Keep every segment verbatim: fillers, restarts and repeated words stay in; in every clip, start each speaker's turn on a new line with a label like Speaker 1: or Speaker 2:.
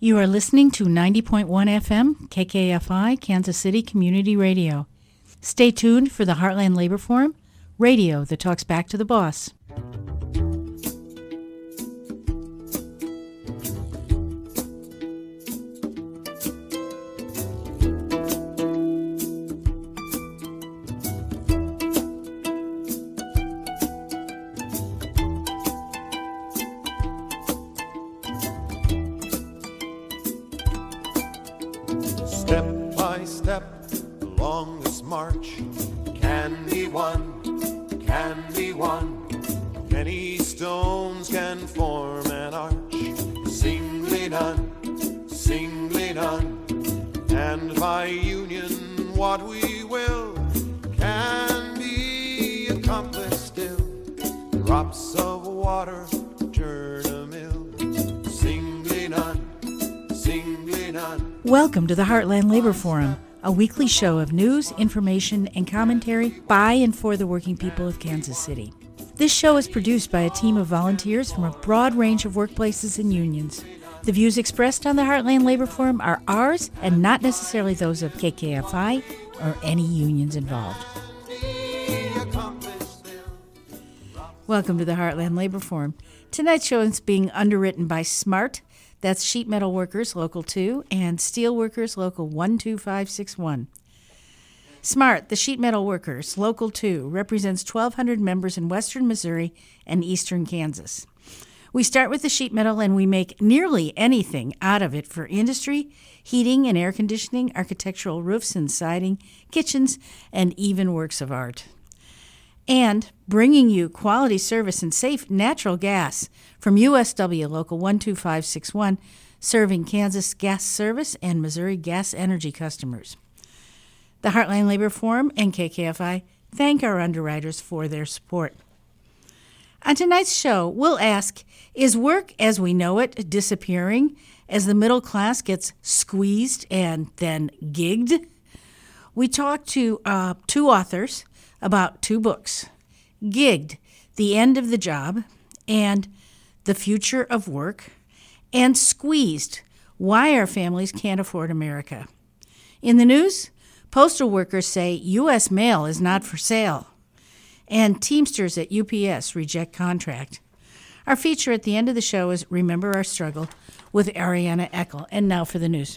Speaker 1: You are listening to ninety point one F M, K K F I, Kansas City Community Radio. Stay tuned for the Heartland Labor Forum, radio that talks back to the boss. Welcome to the Heartland Labor Forum, a weekly show of news, information, and commentary by and for the working people of Kansas City. This show is produced by a team of volunteers from a broad range of workplaces and unions. The views expressed on the Heartland Labor Forum are ours and not necessarily those of K K F I or any unions involved. Welcome to the Heartland Labor Forum. Tonight's show is being underwritten by SMART. That's Sheet Metal Workers Local two and Steel Workers Local one two five six one. SMART, the Sheet Metal Workers Local two, represents twelve hundred members in western Missouri and eastern Kansas. We start with the sheet metal and we make nearly anything out of it for industry, heating and air conditioning, architectural roofs and siding, kitchens, and even works of art. And bringing you quality service and safe natural gas from U S W Local one two five six one, serving Kansas Gas Service and Missouri Gas Energy customers. The Heartland Labor Forum and K K F I thank our underwriters for their support. On tonight's show, we'll ask, is work as we know it disappearing as the middle class gets squeezed and then gigged? We talk to uh, two authors about two books, Gigged, The End of the Job, and The Future of Work, and Squeezed, Why Our Families Can't Afford America. In the news, postal workers say U S mail is not for sale, and Teamsters at U P S reject contract. Our feature at the end of the show is Remember Our Struggle with Ariana Eckel. And now for the news.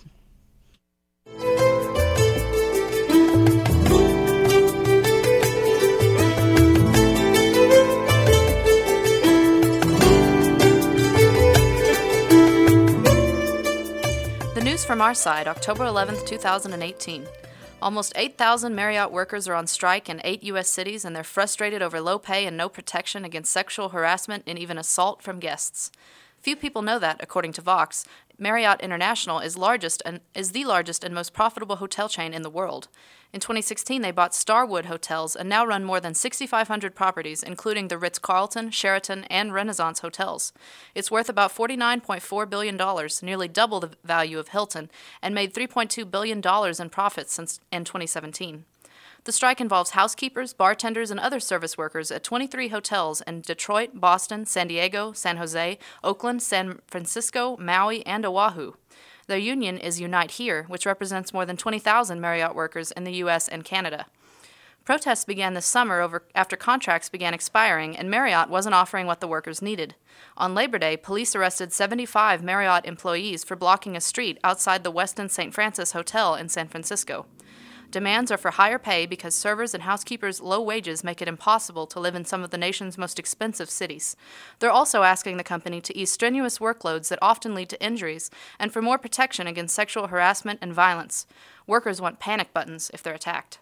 Speaker 2: From our side, October eleventh, two thousand eighteen. Almost eight thousand Marriott workers are on strike in eight U S cities, and they're frustrated over low pay and no protection against sexual harassment and even assault from guests. Few people know that, according to Vox, Marriott International is largest and is the largest and most profitable hotel chain in the world. In twenty sixteen, they bought Starwood Hotels and now run more than six thousand five hundred properties, including the Ritz-Carlton, Sheraton, and Renaissance hotels. It's worth about forty-nine point four billion dollars, nearly double the value of Hilton, and made three point two billion dollars in profits since in twenty seventeen. The strike involves housekeepers, bartenders, and other service workers at twenty-three hotels in Detroit, Boston, San Diego, San Jose, Oakland, San Francisco, Maui, and Oahu. Their union is Unite Here, which represents more than twenty thousand Marriott workers in the U S and Canada. Protests began this summer over after contracts began expiring and Marriott wasn't offering what the workers needed. On Labor Day, police arrested seventy-five Marriott employees for blocking a street outside the Westin Saint Francis Hotel in San Francisco. Demands are for higher pay because servers and housekeepers' low wages make it impossible to live in some of the nation's most expensive cities. They're also asking the company to ease strenuous workloads that often lead to injuries and for more protection against sexual harassment and violence. Workers want panic buttons if they're attacked.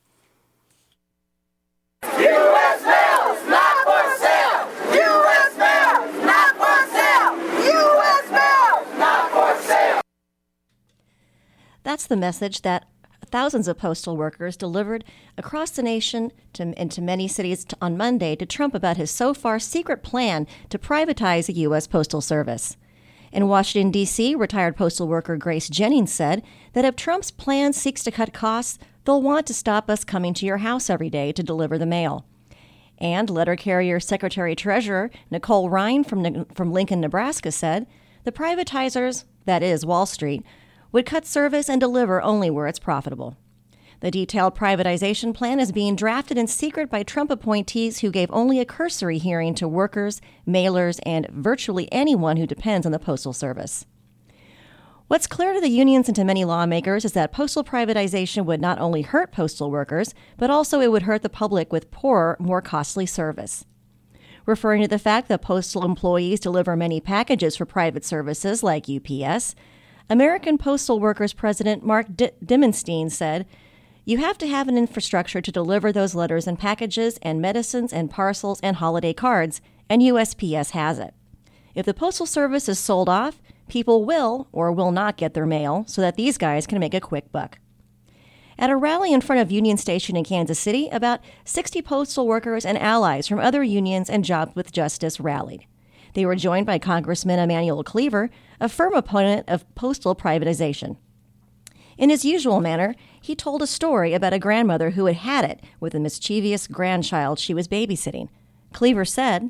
Speaker 3: U S mail is not for sale! U S mail not for sale! U S mail not for sale!
Speaker 4: That's the message that thousands of postal workers delivered across the nation to, and to many cities to, on Monday to Trump about his so far secret plan to privatize the U S Postal Service. In Washington, D C, retired postal worker Grace Jennings said that if Trump's plan seeks to cut costs, they'll want to stop us coming to your house every day to deliver the mail. And letter carrier Secretary Treasurer Nicole Ryan from, from Lincoln, Nebraska said, the privatizers that is, Wall Street, would cut service and deliver only where it's profitable. The detailed privatization plan is being drafted in secret by Trump appointees who gave only a cursory hearing to workers, mailers, and virtually anyone who depends on the Postal Service. What's clear to the unions and to many lawmakers is that postal privatization would not only hurt postal workers, but also it would hurt the public with poorer, more costly service. Referring to the fact that postal employees deliver many packages for private services like U P S, American Postal Workers President Mark D- Dimmenstein said, "You have to have an infrastructure to deliver those letters and packages and medicines and parcels and holiday cards, and U S P S has it. If the Postal Service is sold off, people will or will not get their mail so that these guys can make a quick buck." At a rally in front of Union Station in Kansas City, about sixty postal workers and allies from other unions and Jobs with Justice rallied. They were joined by Congressman Emanuel Cleaver, a firm opponent of postal privatization. In his usual manner, he told a story about a grandmother who had had it with a mischievous grandchild she was babysitting. Cleaver said,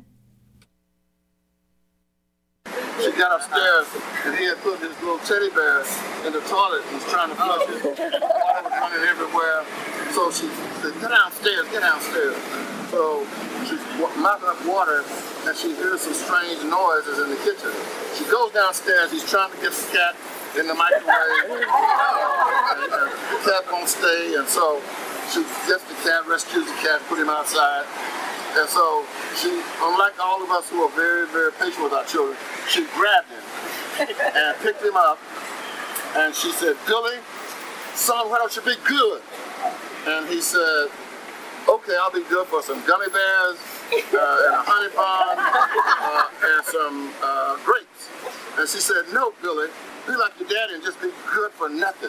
Speaker 5: "She got upstairs and he had put his little teddy bear in the toilet and was trying to flush it. Water was running everywhere. So she said, 'Get downstairs, get downstairs.' So she's mopping up water and she hears some strange noises in the kitchen. She goes downstairs, he's trying to get the cat in the microwave. And, uh, the cat won't stay, and so she gets the cat, rescues the cat, put him outside. And so she, unlike all of us who are very, very patient with our children, she grabbed him and picked him up. And she said, 'Billy, son, why don't you be good?' And he said, 'Okay, I'll be good for some gummy bears uh, and a honey bun uh, and some uh, grapes.' And she said, 'No, Billy, be like your daddy and just be good for nothing.'"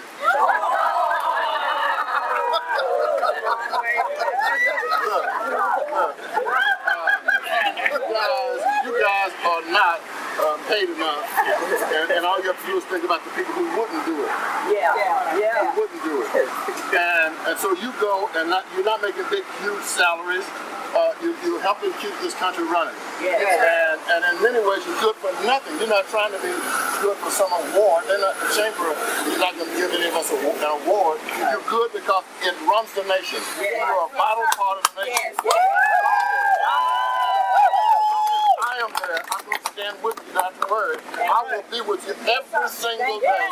Speaker 5: Look, look, uh, you guys, you guys are not uh, paid enough, and, and all you have to do is think about the people who wouldn't do it.
Speaker 3: Yeah, yeah.
Speaker 5: Who wouldn't do it. And and so you go and not, you're not making big, huge salaries. Uh, you, you're helping keep this country running.
Speaker 3: Yeah.
Speaker 5: And, and in many ways, you're good for nothing. You're not trying to be good for some award. They're not, the chamber is not going to give any of us a, an award. You're good because it runs the nation.
Speaker 3: Yeah.
Speaker 5: You're a vital part of the nation.
Speaker 3: Yes.
Speaker 5: I am there. I'm going to stand with you, not to worry. I will be with you every single day.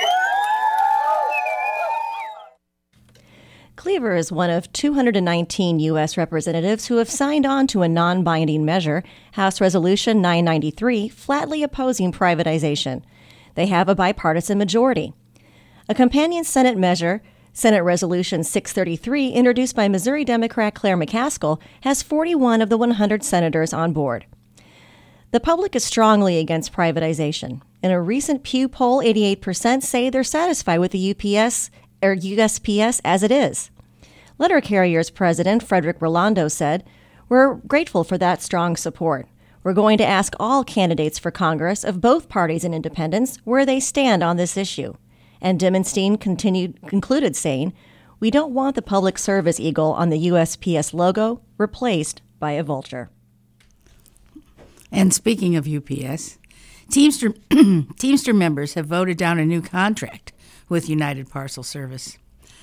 Speaker 4: Cleaver is one of two hundred nineteen U S representatives who have signed on to a non-binding measure, House Resolution nine ninety-three, flatly opposing privatization. They have a bipartisan majority. A companion Senate measure, Senate Resolution six thirty-three, introduced by Missouri Democrat Claire McCaskill, has forty-one of the one hundred senators on board. The public is strongly against privatization. In a recent Pew poll, eighty-eight percent say they're satisfied with the U P S or U S P S as it is. Letter Carriers President Frederick Rolando said, "We're grateful for that strong support. We're going to ask all candidates for Congress of both parties and independents where they stand on this issue." And Dimmenstein continued, concluded saying, "We don't want the Public Service Eagle on the U S P S logo replaced by a vulture."
Speaker 1: And speaking of U P S, Teamster, Teamster members have voted down a new contract with United Parcel Service.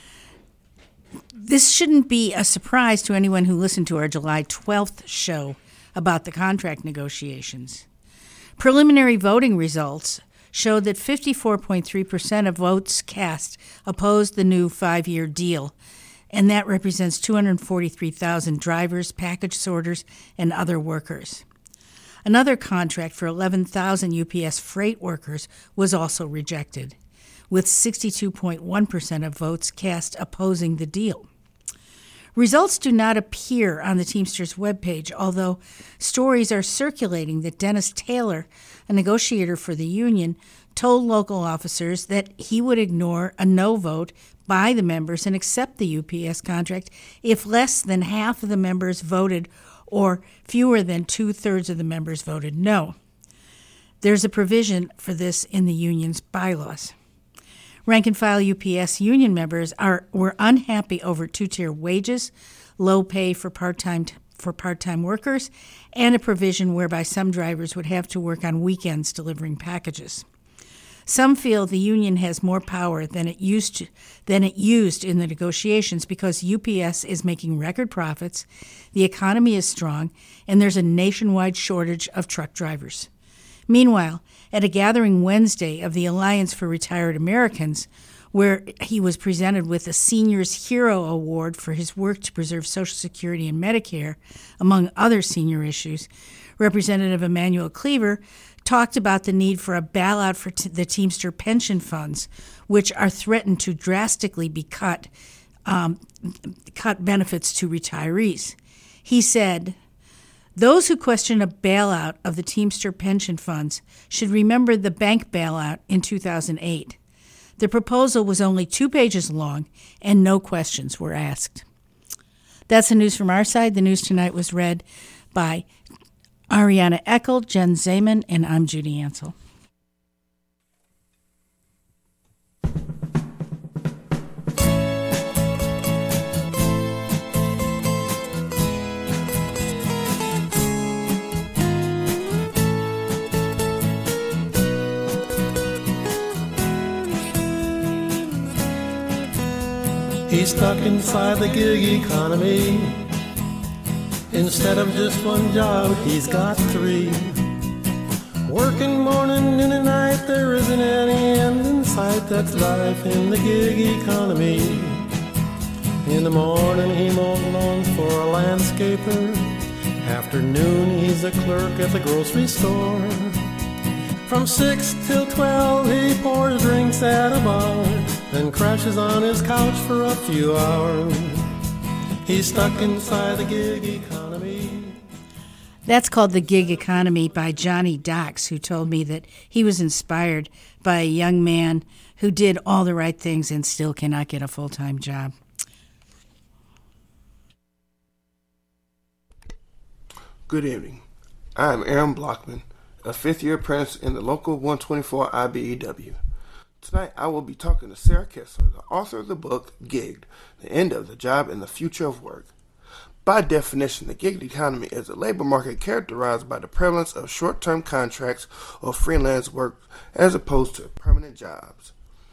Speaker 1: This shouldn't be a surprise to anyone who listened to our July twelfth show about the contract negotiations. Preliminary voting results showed that fifty-four point three percent of votes cast opposed the new five-year deal, and that represents two hundred forty-three thousand drivers, package sorters, and other workers. Another contract for eleven thousand U P S freight workers was also rejected, with sixty-two point one percent of votes cast opposing the deal. Results do not appear on the Teamsters webpage, although stories are circulating that Dennis Taylor, a negotiator for the union, told local officers that he would ignore a no vote by the members and accept the U P S contract if less than half of the members voted or fewer than two-thirds of the members voted no. There's a provision for this in the union's bylaws. Rank-and-file U P S union members are were unhappy over two-tier wages, low pay for part-time for part-time workers, and a provision whereby some drivers would have to work on weekends delivering packages. Some feel the union has more power than it used to, than it used in the negotiations because U P S is making record profits, the economy is strong, and there's a nationwide shortage of truck drivers. Meanwhile, at a gathering Wednesday of the Alliance for Retired Americans, where he was presented with the Seniors Hero Award for his work to preserve Social Security and Medicare, among other senior issues, Representative Emanuel Cleaver talked about the need for a bailout for t- the Teamster pension funds, which are threatened to drastically be cut, um, cut benefits to retirees. He said, "Those who question a bailout of the Teamster pension funds should remember the bank bailout in two thousand eight. The proposal was only two pages long, and no questions were asked." That's the news from our side. The news tonight was read by Ariana Eckel, Jen Zeman, and I'm Judy Ansel.
Speaker 6: He's stuck inside the gig economy. Instead of just one job, he's got three. Working morning, noon, and night, there isn't any end in sight. That's life in the gig economy. In the morning, he mows lawns for a landscaper. Afternoon, he's a clerk at the grocery store. From six till twelve, he pours drinks at a bar, then crashes on his couch for a few hours. He's stuck inside the gig economy.
Speaker 1: That's called The Gig Economy by Johnny Docks, who told me that he was inspired by a young man who did all the right things and still cannot get a full-time job.
Speaker 7: Good evening. I am Aaron Blockman, a fifth-year apprentice in the local one twenty-four I B E W. Tonight I will be talking to Sarah Kessler, the author of the book, Gigged, The End of the Job and the Future of Work. By definition, the gig economy is a labor market characterized by the prevalence of short-term contracts or freelance work as opposed to permanent jobs.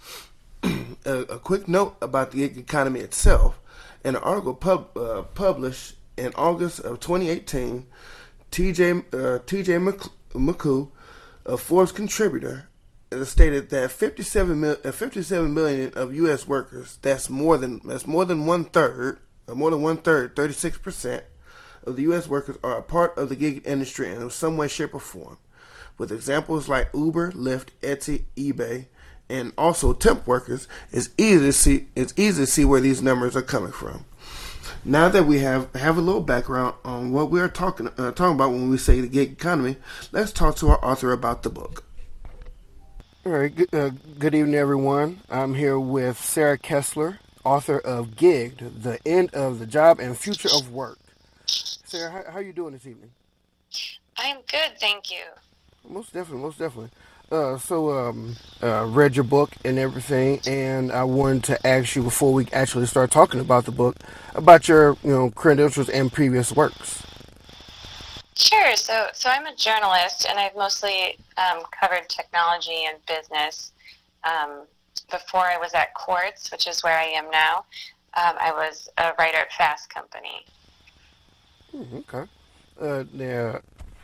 Speaker 7: a, a quick note about the gig economy itself. In an article pub, uh, published in August of twenty eighteen, T J uh, T J McCoo, a Forbes contributor, stated that fifty-seven, mil, uh, fifty-seven million of U S workers, that's more than that's more than one third, or more than one third, thirty-six percent of the U S workers are a part of the gig industry in some way, shape, or form. With examples like Uber, Lyft, Etsy, eBay, and also temp workers, it's easy to see it's easy to see where these numbers are coming from. Now that we have have a little background on what we are talking uh, talking about when we say the gig economy, let's talk to our author about the book.
Speaker 8: All right, good, uh, good evening, everyone. I'm here with Sarah Kessler, author of Gigged, The End of the Job and Future of Work. Sarah, how, how are you doing this evening?
Speaker 9: I'm good, thank you.
Speaker 8: Most definitely, most definitely. Uh, so, um, uh, read your book and everything, and I wanted to ask you before we actually start talking about the book, about your, you know, credentials and previous works.
Speaker 9: Sure. So, so I'm a journalist, and I've mostly um, covered technology and business. Um, before I was at Quartz, which is where I am now, um, I was a writer at Fast Company.
Speaker 8: Mm, okay. Uh, yeah.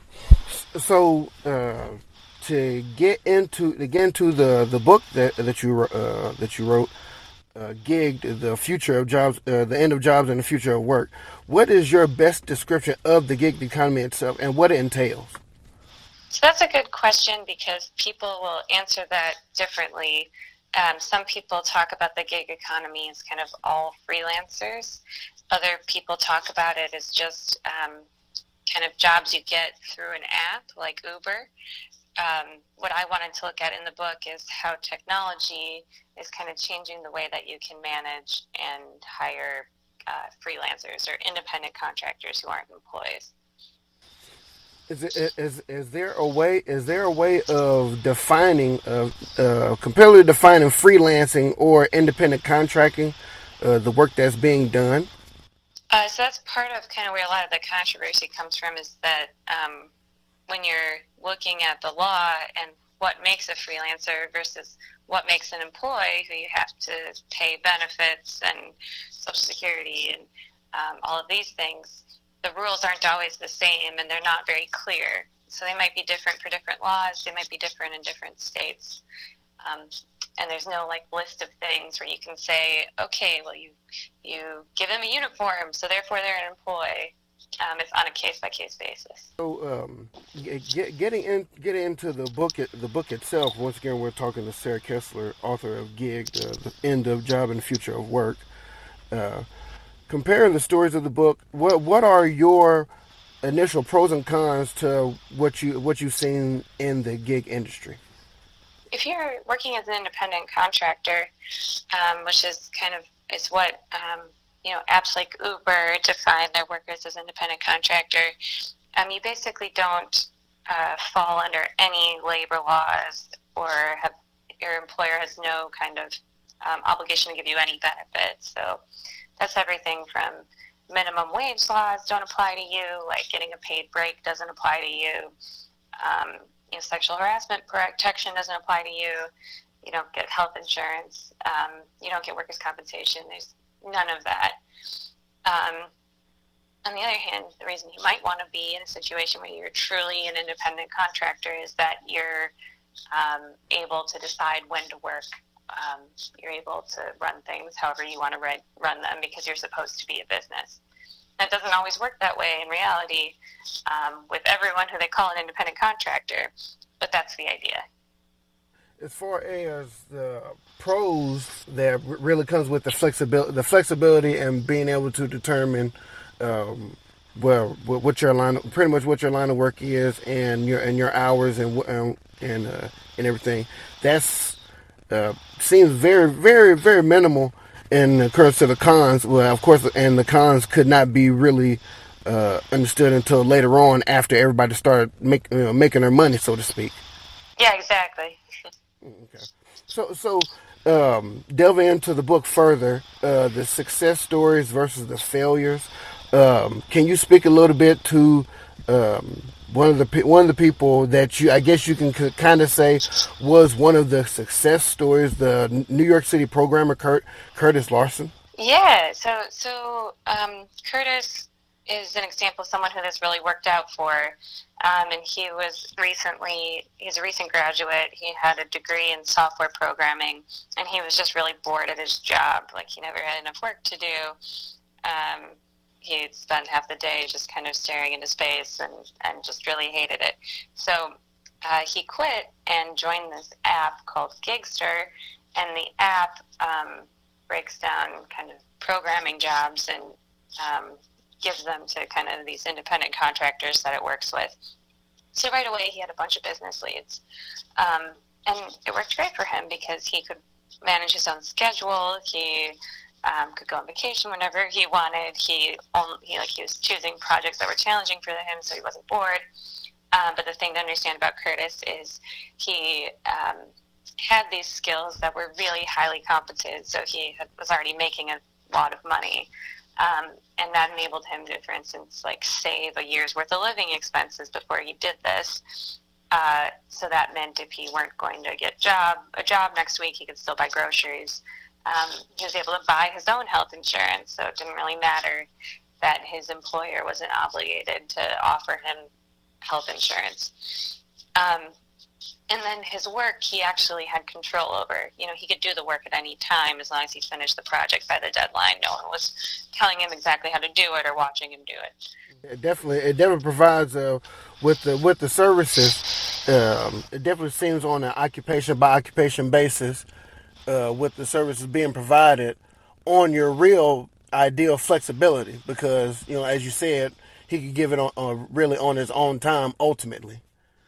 Speaker 8: So, uh, to get into to get into the, the book that that you uh, that you wrote, uh, Gigged, the future of jobs, uh, the end of jobs and the future of work. What is your best description of the gig economy itself and what it entails?
Speaker 9: So that's a good question because people will answer that differently. Um, some people talk about the gig economy as kind of all freelancers. Other people talk about it as just um, kind of jobs you get through an app like Uber. Um, what I wanted to look at in the book is how technology is kind of changing the way that you can manage and hire uh, freelancers or independent contractors who aren't employees.
Speaker 8: Is, it, is is there a way? Is there a way of defining, of uh, completely defining freelancing or independent contracting, uh, the work that's being done?
Speaker 9: Uh, so that's part of kind of where a lot of the controversy comes from. Is that um, when you're looking at the law and what makes a freelancer versus what makes an employee who you have to pay benefits and Social Security and um, all of these things. The rules aren't always the same, and they're not very clear. So they might be different for different laws. They might be different in different states. Um, and there's no like list of things where you can say, okay, well, you you give them a uniform, so therefore they're an employee. Um, it's on a case-by-case basis.
Speaker 8: So, um, get, getting in, getting into the book, the book itself. Once again, we're talking to Sarah Kessler, author of Gig, uh, the End of Job and the Future of Work. Uh, comparing the stories of the book, what what are your initial pros and cons to what you what you've seen in the gig industry?
Speaker 9: If you're working as an independent contractor, um, which is kind of is what um, you know, apps like Uber define their workers as independent contractor. Um, you basically don't uh, fall under any labor laws, or have your employer has no kind of um, obligation to give you any benefits. So that's everything from minimum wage laws don't apply to you, like getting a paid break doesn't apply to you. Um, you know, sexual harassment protection doesn't apply to you. You don't get health insurance. Um, you don't get workers' compensation. There's none of that. Um, on the other hand, the reason you might want to be in a situation where you're truly an independent contractor is that you're um, able to decide when to work. Um, you're able to run things however you want to run, run them because you're supposed to be a business. That doesn't always work that way in reality um, with everyone who they call an independent contractor, but that's the idea.
Speaker 8: As far as the pros, that really comes with the flexibility, the flexibility and being able to determine, um, well, what your line, pretty much what your line of work is, and your and your hours and and and, uh, and everything. That's uh, seems very, very, very minimal. In occurs to the cons. Well, of course, and the cons could not be really uh, understood until later on, after everybody started make, you know, making their money, so to speak.
Speaker 9: Yeah, exactly.
Speaker 8: Okay. So, so um, delving into the book further, uh, the success stories versus the failures. Um, can you speak a little bit to um, one of the one of the people that you, I guess you can kind of say, was one of the success stories, the New York City programmer Kurt, Curtis Larson?
Speaker 9: Yeah. So, so um, Curtis is an example of someone who this really worked out for. Um, and he was recently, he's a recent graduate. He had a degree in software programming, and he was just really bored at his job. Like, he never had enough work to do. Um, he'd spend half the day just kind of staring into space and, and just really hated it. So uh, he quit and joined this app called Gigster, and the app um, breaks down kind of programming jobs and um, gives them to kind of these independent contractors that it works with. So right away he had a bunch of business leads. Um, and it worked great for him because he could manage his own schedule. He um, could go on vacation whenever he wanted. He, only, he, like, he was choosing projects that were challenging for him, so he wasn't bored. Um, but the thing to understand about Curtis is he um, had these skills that were really highly competent, so he had, was already making a lot of money. Um, and that enabled him to, for instance, like save a year's worth of living expenses before he did this. Uh, so that meant if he weren't going to get job a job next week, he could still buy groceries. Um, he was able to buy his own health insurance, so it didn't really matter that his employer wasn't obligated to offer him health insurance. Um, And then his work, he actually had control over. You know, he could do the work at any time as long as he finished the project by the deadline. No one was telling him exactly how to do it or watching him do it.
Speaker 8: It definitely, it definitely provides uh, with the with the services. Um, it definitely seems on an occupation by occupation basis, uh, with the services being provided on your real ideal flexibility, because, you know, as you said, he could give it on uh, really on his own time ultimately.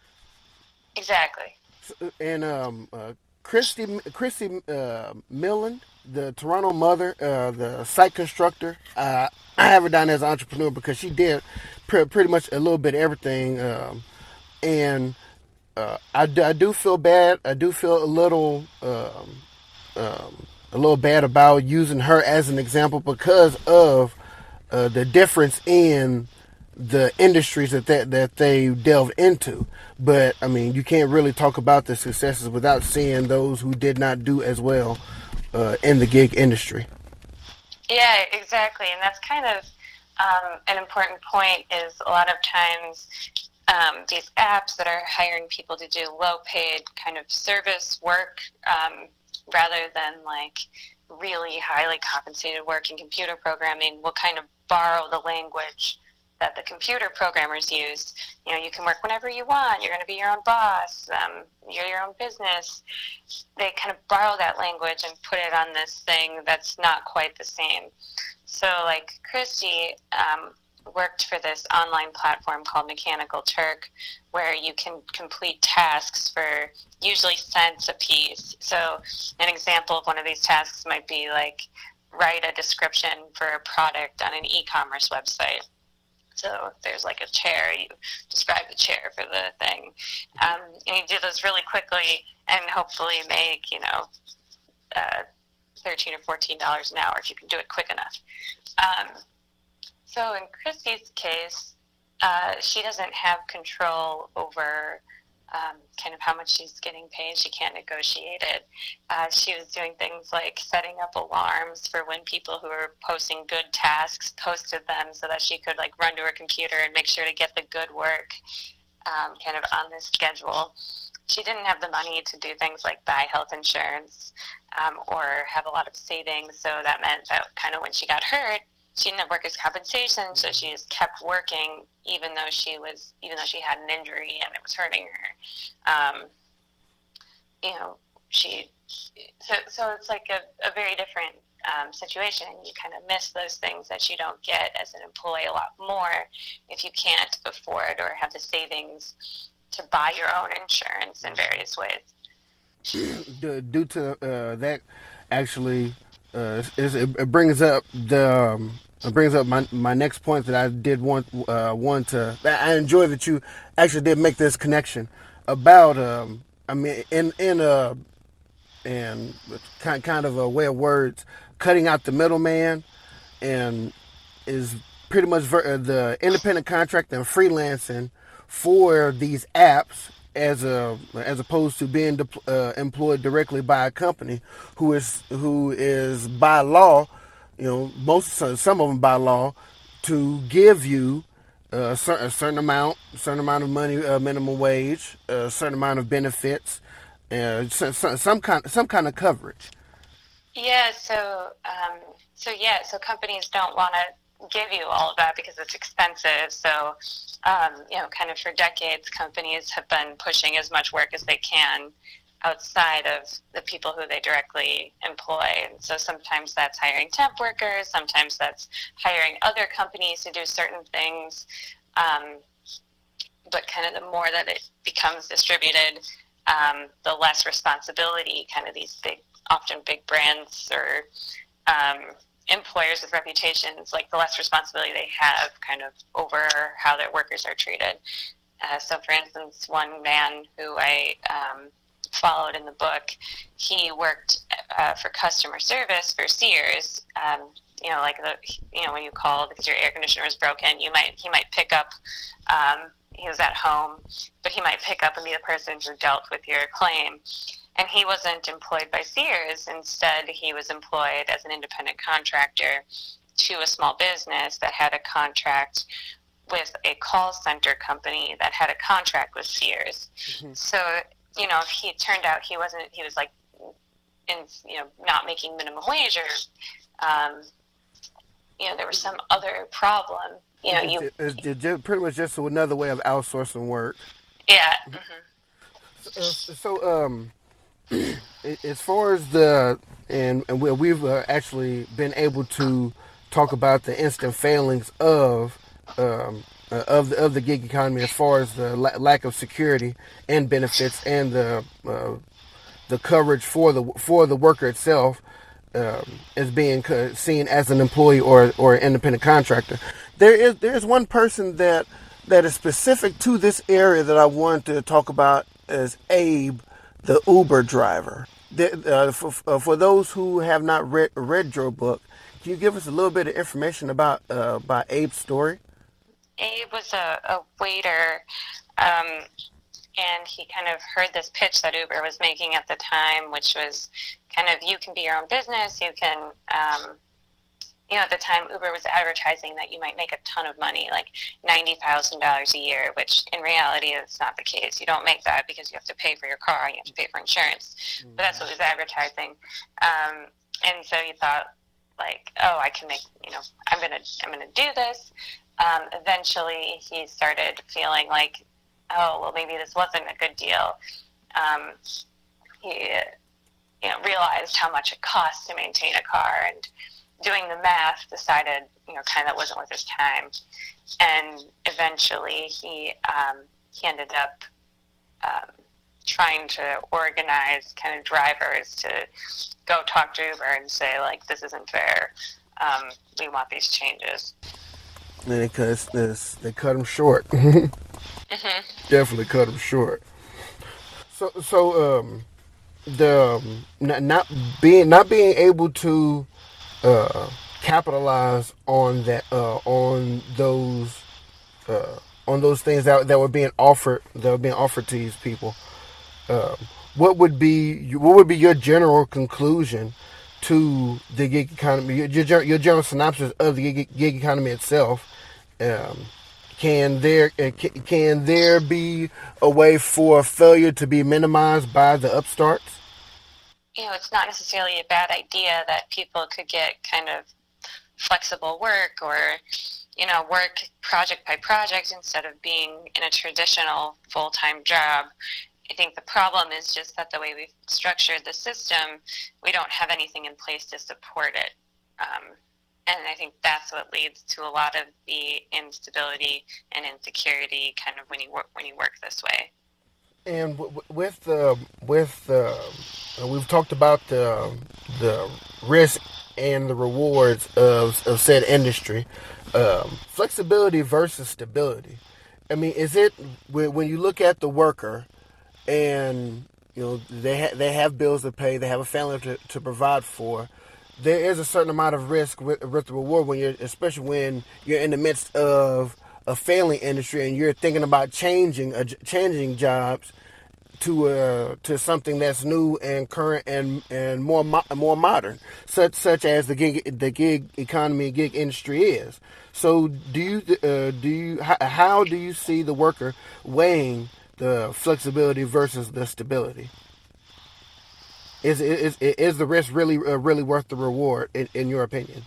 Speaker 9: Exactly.
Speaker 8: And um, uh, Christy Christy uh, Millen, the Toronto mother, uh, the site constructor. Uh, I have her down as an entrepreneur because she did pre- pretty much a little bit of everything. Um, and uh, I, do, I do feel bad. I do feel a little um, um, a little bad about using her as an example because of uh, the difference in the industries that they, that they delve into. But I mean, you can't really talk about the successes without seeing those who did not do as well uh, in the gig industry.
Speaker 9: Yeah, exactly, and that's kind of um, an important point. Is a lot of times um, these apps that are hiring people to do low-paid kind of service work um, rather than like really highly compensated work in computer programming will kind of borrow the language that the computer programmers use. You know, you can work whenever you want. You're going to be your own boss. Um, you're your own business. They kind of borrow that language and put it on this thing that's not quite the same. So, like, Christy um, worked for this online platform called Mechanical Turk, where you can complete tasks for usually cents a piece. So, an example of one of these tasks might be, like, write a description for a product on an e-commerce website. So if there's like a chair, you describe the chair for the thing. Um, and you do those really quickly and hopefully make, you know, uh, thirteen or fourteen dollars an hour if you can do it quick enough. Um, so in Christy's case, uh, she doesn't have control over um, kind of how much she's getting paid. She can't negotiate it. Uh, she was doing things like setting up alarms for when people who were posting good tasks posted them so that she could like run to her computer and make sure to get the good work um, kind of on this schedule. She didn't have the money to do things like buy health insurance um, or have a lot of savings, so that meant that kind of when she got hurt, she didn't have workers' compensation, so she just kept working even though she was, even though she had an injury and it was hurting her. Um, you know, she, so so it's like a, a very different um, situation, and you kind of miss those things that you don't get as an employee a lot more if you can't afford or have the savings to buy your own insurance in various ways.
Speaker 8: Due to uh, that, actually, uh, it, it brings up the um, it brings up my my next point that I did want uh, want to. I enjoy that you actually did make this connection about. Um, I mean, in in a and kind kind of a way of words, cutting out the middleman, and is pretty much ver- the independent contractor and freelancing for these apps, as a as opposed to being de- uh, employed directly by a company who is who is by law, you know, most some of them by law, to give you a certain, a certain amount, a certain amount of money, uh, minimum wage, a certain amount of benefits, uh, some, some kind some kind of coverage.
Speaker 9: Yeah. So um, so yeah. So companies don't want to give you all of that because it's expensive. So, um, you know, kind of for decades, companies have been pushing as much work as they can outside of the people who they directly employ. And so sometimes that's hiring temp workers, sometimes that's hiring other companies to do certain things. Um, but kind of the more that it becomes distributed, um, the less responsibility kind of these big, often big brands or um, employers with reputations, like the less responsibility they have kind of over how their workers are treated. Uh, so for instance, one man who I um, followed in the book, he worked uh, for customer service for Sears. Um, you know, like the, you know, when you call because your air conditioner is broken, you might, he might pick up, um, he was at home, but he might pick up and be the person who dealt with your claim. And he wasn't employed by Sears. Instead, he was employed as an independent contractor to a small business that had a contract with a call center company that had a contract with Sears. Mm-hmm. So, you know, if he turned out he wasn't, he was like, in, you know, not making minimum wage or, um, you know, there was some other problem. You know, you
Speaker 8: it's, it's, it's pretty much just another way of outsourcing work.
Speaker 9: Yeah. Mm-hmm.
Speaker 8: So, so um. As far as the and, and we've uh, actually been able to talk about the instant failings of um, uh, of the of the gig economy, as far as the la- lack of security and benefits and the uh, the coverage for the for the worker itself um, as being co- seen as an employee or or an independent contractor. There is there is one person that that is specific to this area that I want to talk about as Abe, the Uber driver. The, uh, for, uh, for those who have not read, read your book, can you give us a little bit of information about uh, about Abe's story?
Speaker 9: Abe was a, a waiter, um, and he kind of heard this pitch that Uber was making at the time, which was kind of, you can be your own business, you can, um, you know, at the time Uber was advertising that you might make a ton of money, like ninety thousand dollars a year, which in reality is not the case. You don't make that because you have to pay for your car, you have to pay for insurance, mm-hmm. but that's what it was advertising. Um, and so he thought, like, oh, I can make, you know, I'm gonna, I'm gonna do this. Um, eventually, he started feeling like, oh, well, maybe this wasn't a good deal. Um, he, you know, realized how much it costs to maintain a car, and doing the math, decided, you know, kind of wasn't worth his time. And eventually, he um, he ended up um, trying to organize kind of drivers to go talk to Uber and say, like, this isn't fair. Um, we want these changes.
Speaker 8: And because this, they cut him short. mm-hmm. Definitely cut him short. So, so um, the um, not, not being not being able to uh, capitalize on that uh, on those uh, on those things that that were being offered that were being offered to these people. Um, what would be what would be your general conclusion to the gig economy? Your, your, your general synopsis of the gig, gig economy itself. Um, can there can there be a way for failure to be minimized by the upstarts?
Speaker 9: You know, it's not necessarily a bad idea that people could get kind of flexible work, or, you know, work project by project instead of being in a traditional full-time job. I think the problem is just that the way we've structured the system, we don't have anything in place to support it. Um, and I think that's what leads to a lot of the instability and insecurity kind of when you work, when you work this way.
Speaker 8: And w- with uh, with uh, we've talked about the the risk and the rewards of of said industry, um, flexibility versus stability. I mean, is it when you look at the worker, and you know they ha- they have bills to pay, they have a family to, to provide for, there is a certain amount of risk with, with the reward when you're, especially when you're in the midst of a failing industry and you're thinking about changing uh, changing jobs to uh, to something that's new and current and and more mo- more modern, such such as the gig the gig economy, gig industry is. So, do you uh, do you how, how do you see the worker weighing the flexibility versus the stability? Is is is the risk really uh, really worth the reward in, in your opinion?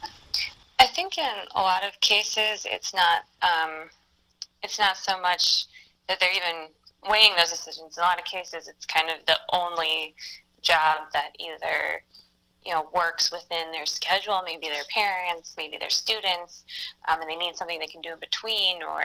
Speaker 9: I think in a lot of cases, it's not. Um, it's not so much that they're even weighing those decisions. In a lot of cases, it's kind of the only job that either, you know, works within their schedule. Maybe their parents, maybe their students, um, and they need something they can do in between, or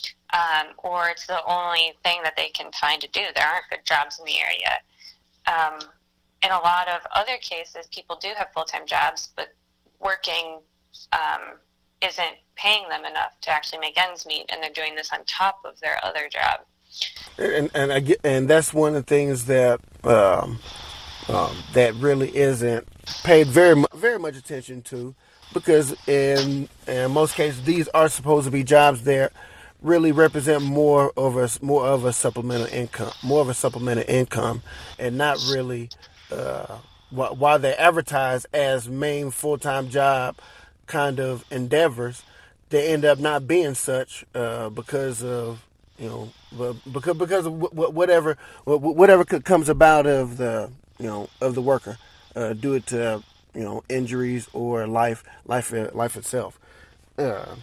Speaker 9: um, or it's the only thing that they can find to do. There aren't good jobs in the area. Um, in a lot of other cases, people do have full-time jobs, but working um, isn't paying them enough to actually make ends meet, and they're doing this on top of their other job.
Speaker 8: And and I get, and that's one of the things that um, um, that really isn't paid very mu- very much attention to, because in in most cases these are supposed to be jobs that really represent more of a more of a supplemental income, more of a supplemental income, and not really uh, wh- while they're advertised as main full-time job kind of endeavors, they end up not being such uh, because of you know because because of whatever whatever comes about of the you know of the worker uh, due to you know injuries or life life life itself. Uh,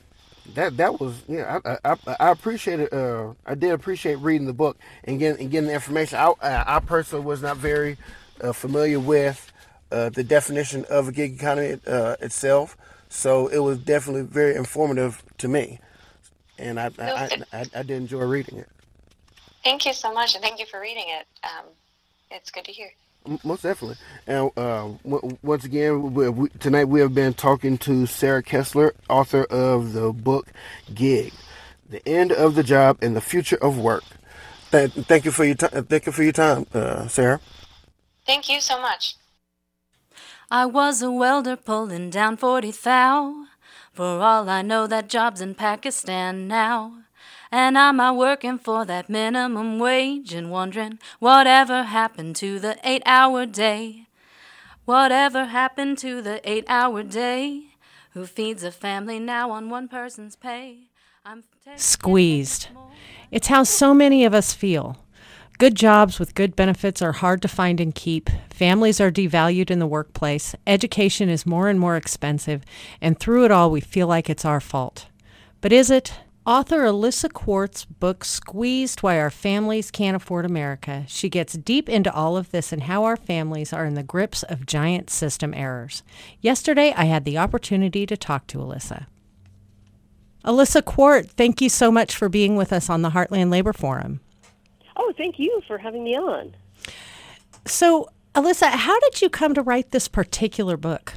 Speaker 8: that that was yeah I I, I appreciated uh, I did appreciate reading the book and getting and getting the information. I I personally was not very uh, familiar with uh, the definition of a gig economy uh, itself. So it was definitely very informative to me, and I I, I, I, I did enjoy reading it.
Speaker 9: Thank you so much, and thank you for reading it. Um, it's good to hear.
Speaker 8: Most definitely. And uh, w- once again, we, we, tonight we have been talking to Sarah Kessler, author of the book Gig: The End of the Job and the Future of Work. Th- thank you for your time. Thank you for your time, uh, Sarah.
Speaker 9: Thank you so much.
Speaker 2: I was a welder pulling down forty thou. For all I know, that job's in Pakistan now. And I'm out working for that minimum wage and wondering whatever happened to the eight-hour day. Whatever happened to the eight-hour day? Who feeds a family now on one person's pay? I'm
Speaker 10: Squeezed. It's how so many of us feel. Good jobs with good benefits are hard to find and keep. Families are devalued in the workplace. Education is more and more expensive. And through it all, we feel like it's our fault. But is it? Author Alyssa Quartz's book, Squeezed, Why Our Families Can't Afford America. She gets deep into all of this and how our families are in the grips of giant system errors. Yesterday, I had the opportunity to talk to Alyssa. Alyssa Quartz, thank you so much for being with us on the Heartland Labor Forum.
Speaker 11: Oh, thank you for having me on.
Speaker 10: So, Alyssa, how did you come to write this particular book?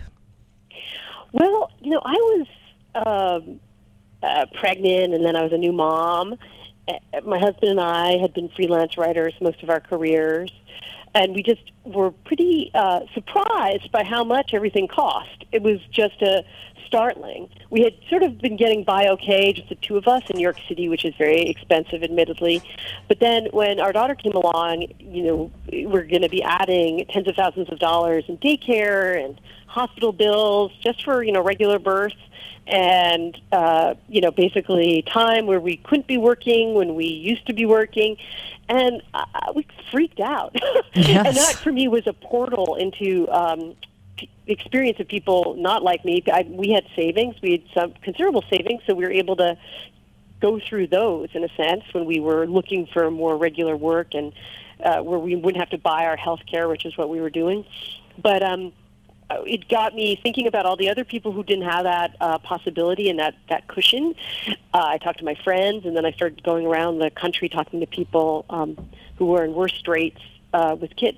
Speaker 11: Well, you know, I was um, uh, pregnant, and then I was a new mom. My husband and I had been freelance writers most of our careers, and we just were pretty uh, surprised by how much everything cost. It was just a startling. We had sort of been getting by okay, just the two of us in New York City, which is very expensive, admittedly. But then when our daughter came along, you know, we're going to be adding tens of thousands of dollars in daycare and hospital bills just for, you know, regular births. And, uh, you know, basically time where we couldn't be working when we used to be working. And uh, we freaked out.
Speaker 10: Yes.
Speaker 11: And that, for me, was a portal into um, p- experience of people not like me. I, we had savings. We had some considerable savings, so we were able to go through those, in a sense, when we were looking for more regular work and uh, where we wouldn't have to buy our health care, which is what we were doing. But um it got me thinking about all the other people who didn't have that uh, possibility and that, that cushion. Uh, I talked to my friends, and then I started going around the country talking to people um, who were in worse straits uh, with kids.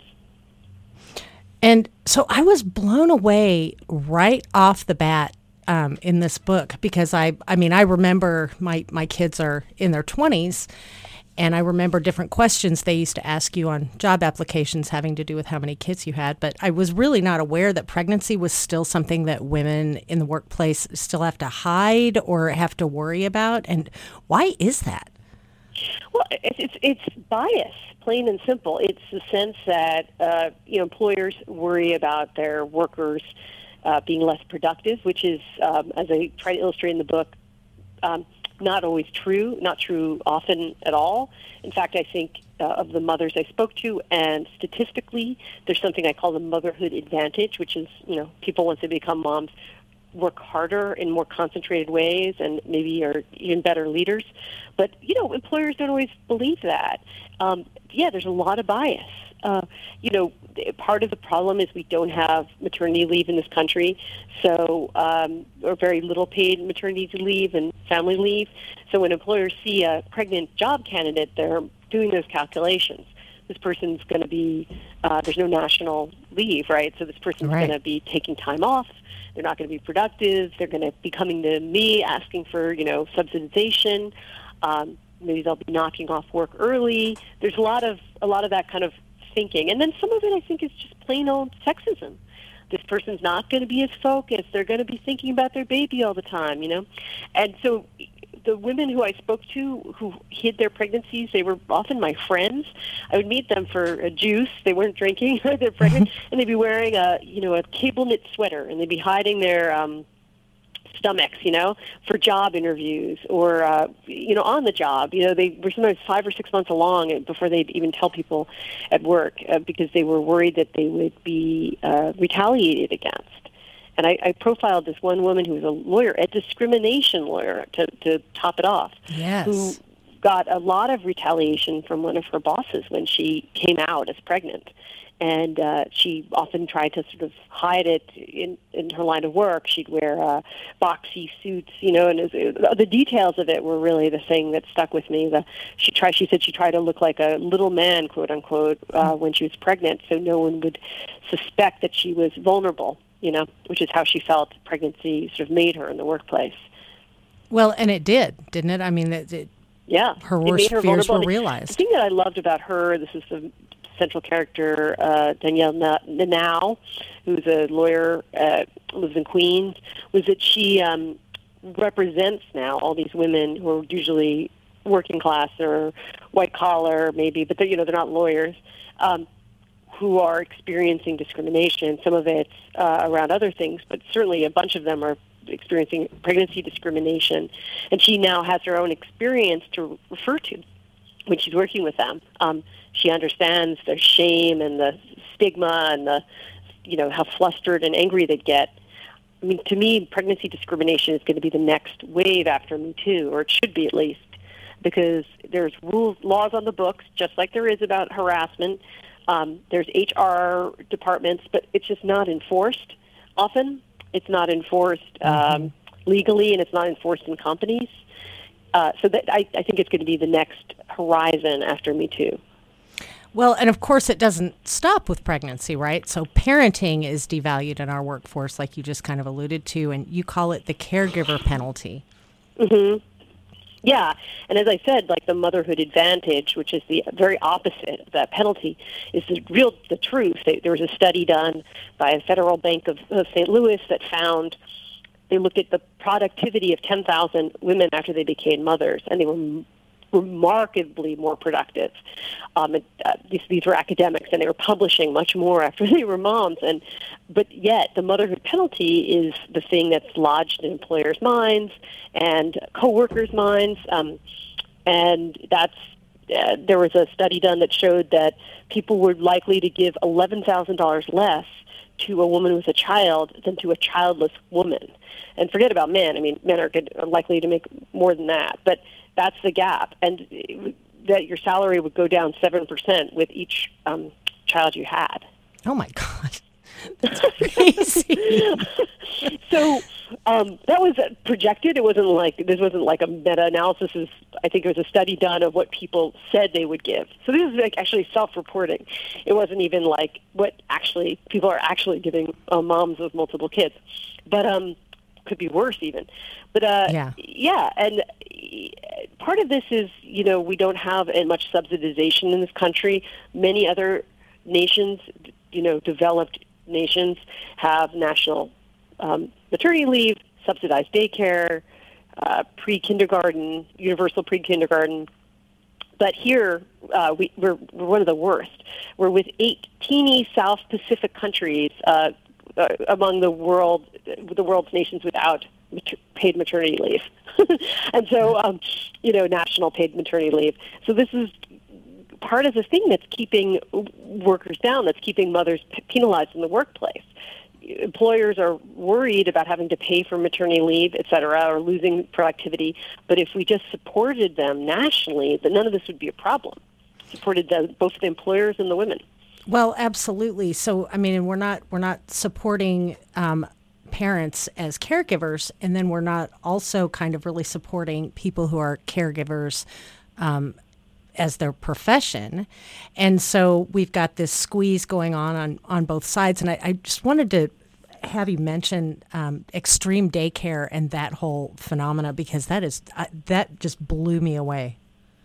Speaker 10: And so I was blown away right off the bat um, in this book because I, I mean, I remember my, my kids are in their twenties. And I remember different questions they used to ask you on job applications having to do with how many kids you had. But I was really not aware that pregnancy was still something that women in the workplace still have to hide or have to worry about. And why is that?
Speaker 11: Well, it's it's, it's bias, plain and simple. It's the sense that uh, you know employers worry about their workers uh, being less productive, which is, um, as I try to illustrate in the book, um, not always true, not true often at all. In fact, I think uh, of the mothers I spoke to, and statistically, there's something I call the motherhood advantage, which is, you know, people, once they become moms, work harder in more concentrated ways and maybe are even better leaders. But, you know, employers don't always believe that. Um, yeah, there's a lot of bias. Uh, you know, part of the problem is we don't have maternity leave in this country, so um, or very little paid maternity leave and family leave. So when employers see a pregnant job candidate, they're doing those calculations. This person's going to be, uh, there's no national leave, right? So this person's
Speaker 10: Right.
Speaker 11: going to be taking time off. They're not going to be productive. They're going to be coming to me asking for, you know, subsidization. Um, maybe they'll be knocking off work early. There's a lot of a lot of that kind of thinking. And then some of it, I think, is just plain old sexism. This person's not going to be as focused. They're going to be thinking about their baby all the time, you know? And so the women who I spoke to who hid their pregnancies, they were often my friends. I would meet them for a juice. They weren't drinking. They're pregnant. And they'd be wearing a, you know, a cable knit sweater, and they'd be hiding their um, stomachs, you know, for job interviews or, uh, you know, on the job. You know, they were sometimes five or six months along before they'd even tell people at work uh, because they were worried that they would be uh, retaliated against. And I, I profiled this one woman who was a lawyer, a discrimination lawyer, to, to top it off,
Speaker 10: Yes.
Speaker 11: who got a lot of retaliation from one of her bosses when she came out as pregnant. And uh, she often tried to sort of hide it in, in her line of work. She'd wear uh, boxy suits, you know, and it was, the details of it were really the thing that stuck with me. The, she tried. She said she tried to look like a little man, quote unquote, uh, when she was pregnant, so no one would suspect that she was vulnerable, you know, which is how she felt pregnancy sort of made her in the workplace.
Speaker 10: Well, and it did, didn't it? I mean, it, it,
Speaker 11: yeah,
Speaker 10: her
Speaker 11: it
Speaker 10: worst
Speaker 11: made her
Speaker 10: fears
Speaker 11: vulnerable.
Speaker 10: were
Speaker 11: The
Speaker 10: realized.
Speaker 11: thing that I loved about her, this is the central character, uh, Danielle Nanau, who's a lawyer, uh, lives in Queens, was that she um, represents now all these women who are usually working class or white collar, maybe, but they're, you know, they're not lawyers, um, who are experiencing discrimination. Some of it's uh, around other things, but certainly a bunch of them are experiencing pregnancy discrimination. And she now has her own experience to refer to when she's working with them. Um, she understands the shame and the stigma and the, you know, how flustered and angry they get. I mean, to me, pregnancy discrimination is going to be the next wave after Me Too, or it should be at least, because there's rules, laws on the books, just like there is about harassment. Um, there's H R departments, but it's just not enforced often. It's not enforced um, legally, and it's not enforced in companies. Uh, so that, I, I think it's going to be the next horizon after Me Too.
Speaker 10: Well, and of course it doesn't stop with pregnancy, right? So parenting is devalued in our workforce, like you just kind of alluded to, and you call it the caregiver penalty.
Speaker 11: Mm-hmm. Yeah, and as I said, like the motherhood advantage, which is the very opposite of that penalty, is the real the truth. There was a study done by a Federal Bank of, of Saint Louis that found they looked at the productivity of ten thousand women after they became mothers, and they were m- remarkably more productive. Um, and, uh, these, these were academics, and they were publishing much more after they were moms. And but yet, the motherhood penalty is the thing that's lodged in employers' minds and coworkers' minds, um, and that's. Uh, there was a study done that showed that people were likely to give eleven thousand dollars less to a woman with a child than to a childless woman. And forget about men. I mean, men are, good, are likely to make more than that. But that's the gap. And that your salary would go down seven percent with each um, child you had.
Speaker 10: Oh, my God. That's crazy.
Speaker 11: So um, that was projected. It wasn't like, this wasn't like a meta-analysis. It was, I think it was a study done of what people said they would give. So this is like actually self-reporting. It wasn't even like what actually people are actually giving uh, moms of multiple kids. But um, could be worse even. But uh,
Speaker 10: yeah.
Speaker 11: yeah, and part of this is, you know, we don't have much subsidization in this country. Many other nations, you know, developed nations have national um, maternity leave, subsidized daycare, uh, pre-kindergarten, universal pre-kindergarten. But here, uh, we, we're, we're one of the worst. We're with eight teeny South Pacific countries uh, uh, among the world, the world's nations without mater- paid maternity leave. And so, um, you know, national paid maternity leave. So this is part of the thing that's keeping workers down, that's keeping mothers penalized in the workplace. Employers are worried about having to pay for maternity leave, et cetera, or losing productivity. But if we just supported them nationally, then none of this would be a problem. Supported the, both the employers and the women.
Speaker 10: Well, absolutely. So, I mean, we're not we're not supporting um, parents as caregivers, and then we're not also kind of really supporting people who are caregivers um, as their profession. And so we've got this squeeze going on on, on both sides. And I, I just wanted to have you mention um, extreme daycare and that whole phenomena, because that is uh, that just blew me away.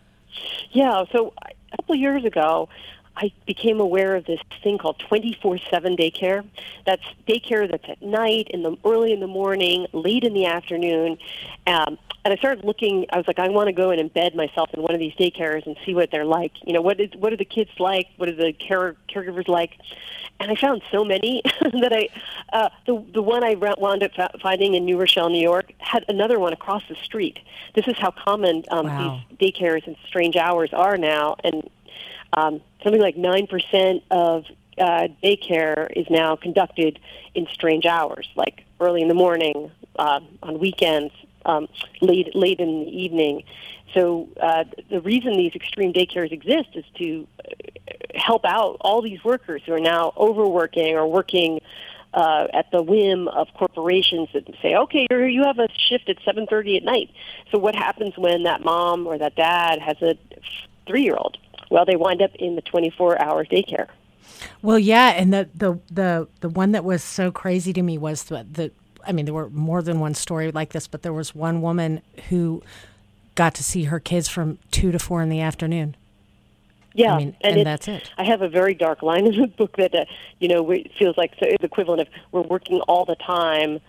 Speaker 11: Yeah, so a couple of years ago, I became aware of this thing called twenty-four seven daycare. That's daycare that's at night, in the early in the morning, late in the afternoon. Um, and I started looking. I was like, I want to go and embed myself in one of these daycares and see what they're like. You know, what is what are the kids like? What are the care caregivers like? And I found so many that I, uh, the the one I wound up finding in New Rochelle, New York, had another one across the street. This is how common um,
Speaker 10: wow.
Speaker 11: these daycares and strange hours are now, and um, something like nine percent of uh, daycare is now conducted in strange hours, like early in the morning, uh, on weekends, um, late late in the evening. So uh, the reason these extreme daycares exist is to help out all these workers who are now overworking or working uh, at the whim of corporations that say, okay, you're, you have a shift at seven thirty at night. So what happens when that mom or that dad has a three-year-old? Well, they wind up in the twenty-four hour daycare.
Speaker 10: Well, yeah, and the, the, the, the one that was so crazy to me was the, the, I mean, there were more than one story like this, but there was one woman who got to see her kids from two to four in the afternoon.
Speaker 11: Yeah,
Speaker 10: I mean,
Speaker 11: and,
Speaker 10: and that's it.
Speaker 11: I have a very dark line in the book that, uh, you know, it feels like so the equivalent of we're working all the time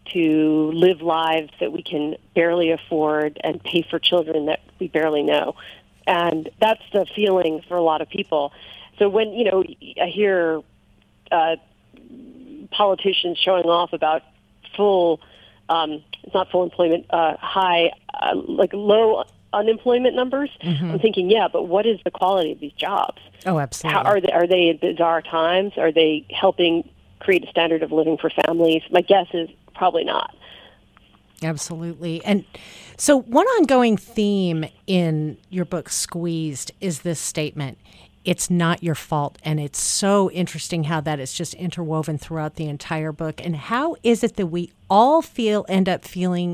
Speaker 11: to live lives that we can barely afford and pay for children that we barely know. And that's the feeling for a lot of people. So when, you know, I hear uh, politicians showing off about full, um, it's not full employment, uh, high, uh, like low unemployment numbers,
Speaker 10: Mhm.
Speaker 11: I'm thinking, yeah, but what is the quality of these jobs?
Speaker 10: Oh, absolutely.
Speaker 11: How, are they are they in bizarre times? Are they helping create a standard of living for families? My guess is probably not.
Speaker 10: Absolutely. And so one ongoing theme in your book, Squeezed, is this statement: it's not your fault. And it's so interesting how that is just interwoven throughout the entire book. And how is it that we all feel, end up feeling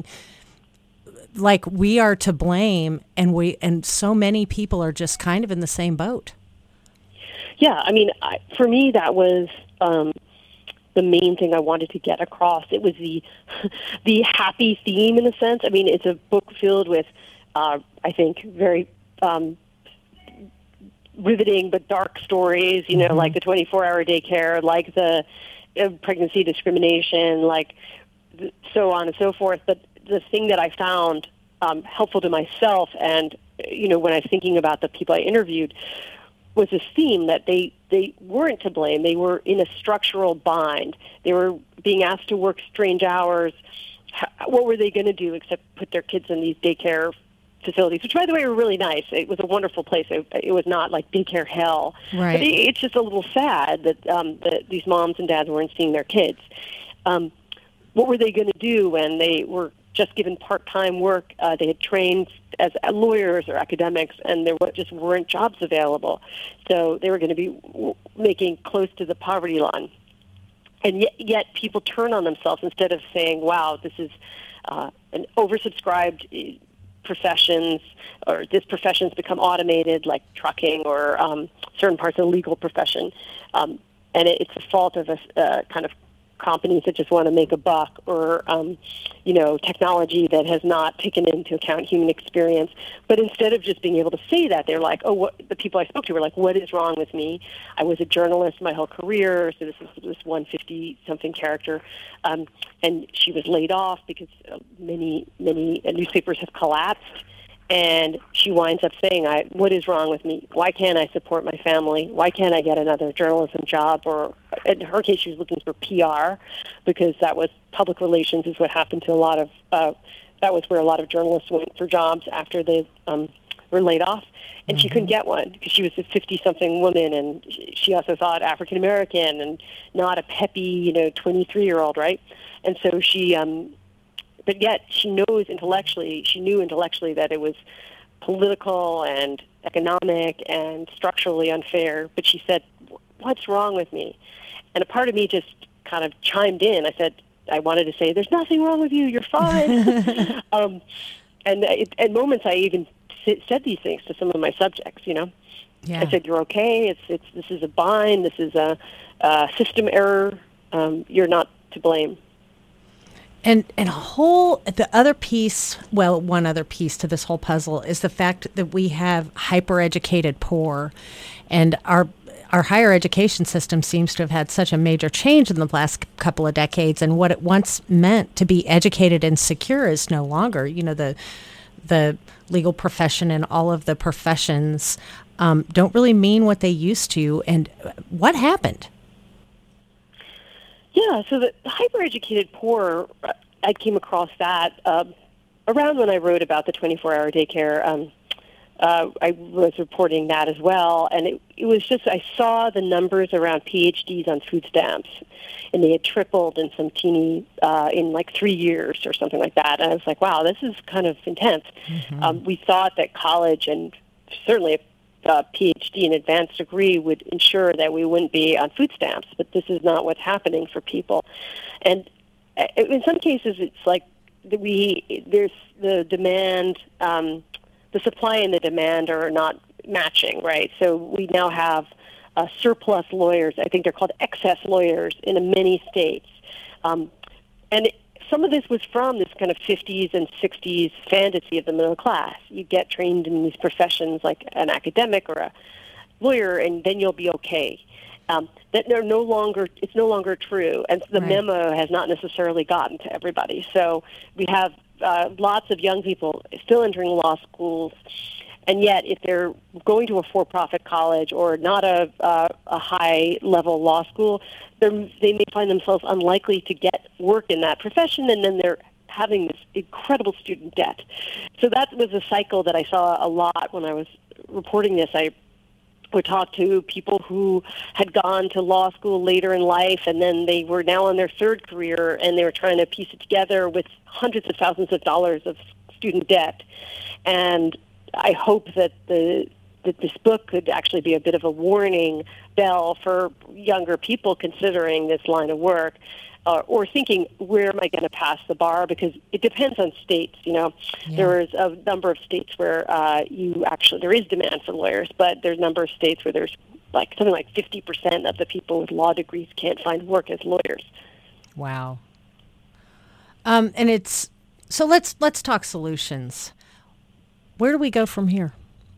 Speaker 10: like we are to blame, and we, and so many people are just kind of in the same boat?
Speaker 11: Yeah, I mean, I, for me, that was um, the main thing I wanted to get across. It was the the happy theme, in a sense. I mean, it's a book filled with, uh, I think, very um, riveting but dark stories, you know,
Speaker 12: Mhm.
Speaker 11: like the twenty-four hour daycare, like the uh, pregnancy discrimination, like th- so on and so forth. But the thing that I found um, helpful to myself and, you know, when I was thinking about the people I interviewed, was this theme that they, they weren't to blame. They were in a structural bind. They were being asked to work strange hours. How, what were they going to do except put their kids in these daycare facilities, which, by the way, were really nice. It was a wonderful place. It, it was not like daycare hell.
Speaker 10: Right.
Speaker 11: But it, it's just a little sad that, um, that these moms and dads weren't seeing their kids. Um, what were they going to do when they were just given part-time work? Uh, they had trained as lawyers or academics, and there just weren't jobs available. So they were going to be w- making close to the poverty line. And yet, yet people turn on themselves instead of saying, wow, this is uh, an oversubscribed uh, professions, or this profession's become automated, like trucking or um, certain parts of the legal profession. Um, and it, it's the fault of a uh, kind of companies that just want to make a buck, or, um, you know, technology that has not taken into account human experience. But instead of just being able to say that, they're like, oh, what, the people I spoke to were like, what is wrong with me? I was a journalist my whole career, so this is this one hundred fifty something character. Um, and she was laid off because uh, many, many uh, newspapers have collapsed. And she winds up saying, "I what is wrong with me? Why can't I support my family? Why can't I get another journalism job?" Or in her case, she was looking for P R, because that was public relations is what happened to a lot of, uh, that was where a lot of journalists went for jobs after they um, were laid off. And she couldn't get one because she was a fifty-something woman, and she also thought African-American and not a peppy, you know, twenty-three-year-old, right? And so she... Um, But yet she knows intellectually, she knew intellectually that it was political and economic and structurally unfair. But she said, what's wrong with me? And a part of me just kind of chimed in. I said, I wanted to say, there's nothing wrong with you, you're fine. um, and it, at moments I even said these things to some of my subjects, you know.
Speaker 10: Yeah.
Speaker 11: I said, you're okay, it's, it's, this is a bind, this is a, a system error, um, you're not to blame.
Speaker 10: And and a whole the other piece, well, one other piece to this whole puzzle is the fact that we have hyper-educated poor, and our our higher education system seems to have had such a major change in the last couple of decades. And what it once meant to be educated and secure is no longer. You know, the the legal profession and all of the professions um, don't really mean what they used to. And what happened?
Speaker 11: Yeah, so the hyper-educated poor, I came across that uh, around when I wrote about the twenty-four hour daycare. Um, uh, I was reporting that as well, and it, it was just, I saw the numbers around P H Ds on food stamps, and they had tripled in some teeny, uh, in like three years or something like that. And I was like, wow, this is kind of intense.
Speaker 12: Mm-hmm.
Speaker 11: Um, we thought that college, and certainly Uh, P H D and advanced degree, would ensure that we wouldn't be on food stamps, but this is not what's happening for people. And uh, in some cases, it's like we there's the demand, um, the supply and the demand are not matching, right? So we now have uh, surplus lawyers. I think they're called excess lawyers in many states, um, and. It, Some of this was from this kind of fifties and sixties fantasy of the middle class. You get trained in these professions like an academic or a lawyer, and then you'll be okay. um, that they're no longer, it's no longer true. And the
Speaker 1: Right.
Speaker 11: memo has not necessarily gotten to everybody. So we have uh, lots of young people still entering law schools. And yet, if they're going to a for-profit college or not a, uh, a high-level law school, they're- they may find themselves unlikely to get work in that profession, and then they're having this incredible student debt. So that was a cycle that I saw a lot when I was reporting this. I would talk to people who had gone to law school later in life, and then they were now on their third career, and they were trying to piece it together with hundreds of thousands of dollars of student debt. And I hope that the that this book could actually be a bit of a warning bell for younger people considering this line of work, uh, or thinking, where am I going to pass the bar? Because it depends on states. You know,
Speaker 1: Yeah.
Speaker 11: there is a number of states where uh, you actually there is demand for lawyers, but there's a number of states where there's like something like fifty percent of the people with law degrees can't find work as lawyers.
Speaker 10: Wow. Um, and it's so let's let's talk solutions. Where do we go from here?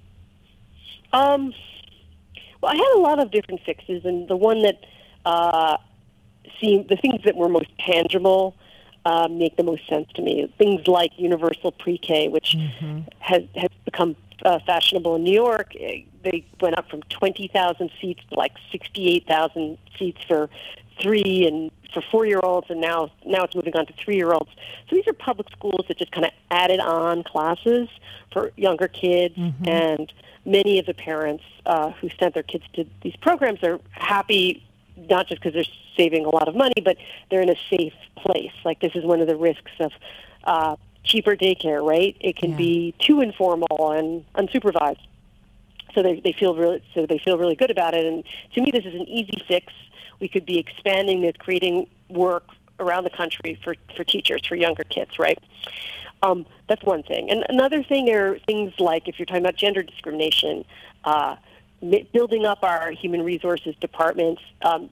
Speaker 11: Um, well, I had a lot of different fixes, and the one that uh, seemed, the things that were most tangible uh, make the most sense to me. Things like universal pre-K, which
Speaker 10: Mm-hmm.
Speaker 11: has, has become uh, fashionable in New York. Eh, They went up from twenty thousand seats to like sixty-eight thousand seats for three and for four-year-olds, and now now it's moving on to three-year-olds. So these are public schools that just kind of added on classes for younger kids,
Speaker 10: Mhm.
Speaker 11: and many of the parents uh, who sent their kids to these programs are happy, not just because they're saving a lot of money, but they're in a safe place. Like, this is one of the risks of uh, cheaper daycare, right? It can
Speaker 10: Yeah.
Speaker 11: be too informal and unsupervised. So they they feel really so they feel really good about it. And to me, this is an easy fix. We could be expanding this, creating work around the country for, for teachers, for younger kids, right? Um, that's one thing. And another thing are things like, if you're talking about gender discrimination, uh, m- building up our human resources departments, um,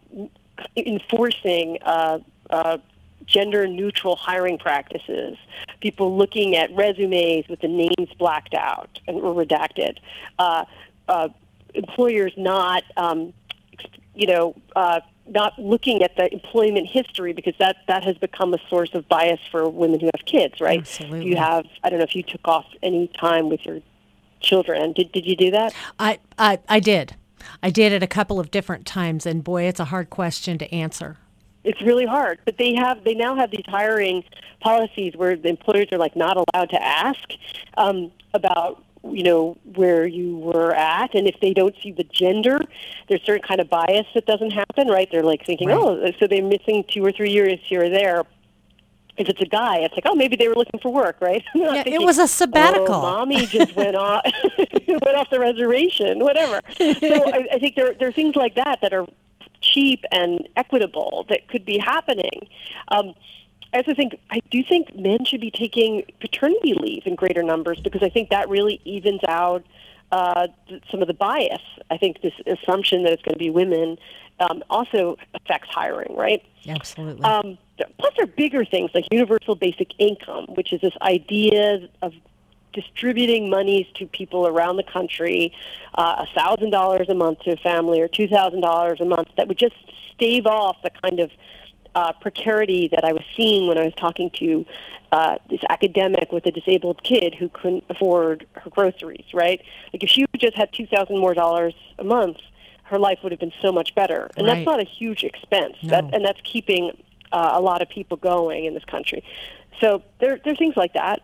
Speaker 11: enforcing uh, uh, gender-neutral hiring practices, people looking at resumes with the names blacked out and or redacted, uh, uh, employers not, um, you know, uh, not looking at the employment history, because that, that has become a source of bias for women who have kids, right?
Speaker 10: Absolutely.
Speaker 11: You have, I don't know if you took off any time with your children. Did did you do that?
Speaker 10: I, I I did. I did it a couple of different times, and boy, it's a hard question to answer.
Speaker 11: It's really hard, but they have they now have these hiring policies where the employers are like not allowed to ask um, about you know where you were at, and if they don't see the gender, there's certain kind of bias that doesn't happen, right? They're like thinking,
Speaker 10: Right.
Speaker 11: oh, so they're missing two or three years here or there. If it's a guy, it's like, oh, maybe they were looking for work, right? They're not
Speaker 10: Yeah, it
Speaker 11: thinking,
Speaker 10: was a sabbatical.
Speaker 11: Oh, mommy just went off went off the reservation, whatever. So I, I think there there are things like that that are cheap and equitable that could be happening. Um, I also think I do think men should be taking paternity leave in greater numbers, because I think that really evens out uh, th- some of the bias. I think this assumption that it's going to be women um, also affects hiring, right?
Speaker 10: Absolutely.
Speaker 11: Um, plus, there are bigger things like universal basic income, which is this idea of distributing monies to people around the country, uh, one thousand dollars a month to a family or two thousand dollars a month, that would just stave off the kind of uh, precarity that I was seeing when I was talking to uh, this academic with a disabled kid who couldn't afford her groceries, right? Like, if she just had two thousand dollars more dollars a month, her life would have been so much better. And
Speaker 10: Right.
Speaker 11: that's not a huge expense.
Speaker 10: No.
Speaker 11: That, and that's keeping uh, a lot of people going in this country. So there, there are things like that.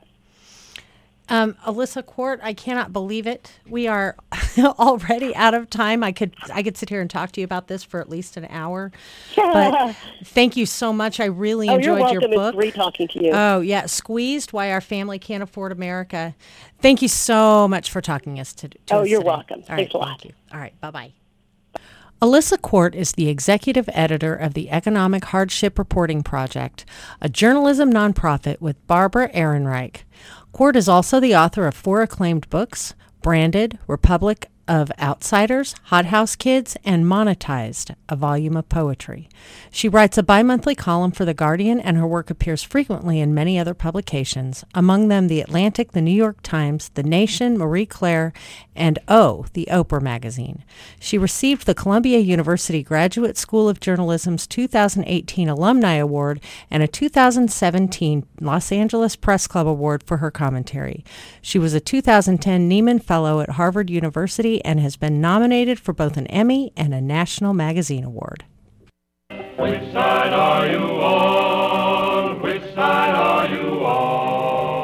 Speaker 10: Um, Alyssa Quart, I cannot believe it. We are already out of time. I could I could sit here and talk to you about this for at least an hour. But thank you so much. I really
Speaker 11: Oh,
Speaker 10: enjoyed
Speaker 11: you're welcome.
Speaker 10: your book.
Speaker 11: It's great talking to you.
Speaker 10: Oh, yeah. Squeezed, Why Our Family Can't Afford America. Thank you so much for talking us to, to
Speaker 11: Oh,
Speaker 10: us
Speaker 11: you're
Speaker 10: today.
Speaker 11: welcome.
Speaker 10: All
Speaker 11: Thanks
Speaker 10: right,
Speaker 11: a lot.
Speaker 10: Thank you. All right. Bye-bye. Alyssa Quart is the executive editor of the Economic Hardship Reporting Project, a journalism nonprofit with Barbara Ehrenreich. Quart is also the author of four acclaimed books: Branded, Republic of Outsiders, Hothouse Kids, and Monetized, a volume of poetry. She writes a bi-monthly column for The Guardian, and her work appears frequently in many other publications, among them The Atlantic, The New York Times, The Nation, Marie Claire, and O, the Oprah magazine. She received the Columbia University Graduate School of Journalism's two thousand eighteen Alumni Award and a two thousand seventeen Los Angeles Press Club Award for her commentary. She was a two thousand ten Nieman Fellow at Harvard University and has been nominated for both an Emmy and a National Magazine Award.
Speaker 12: Which side are you on? Which side are you on?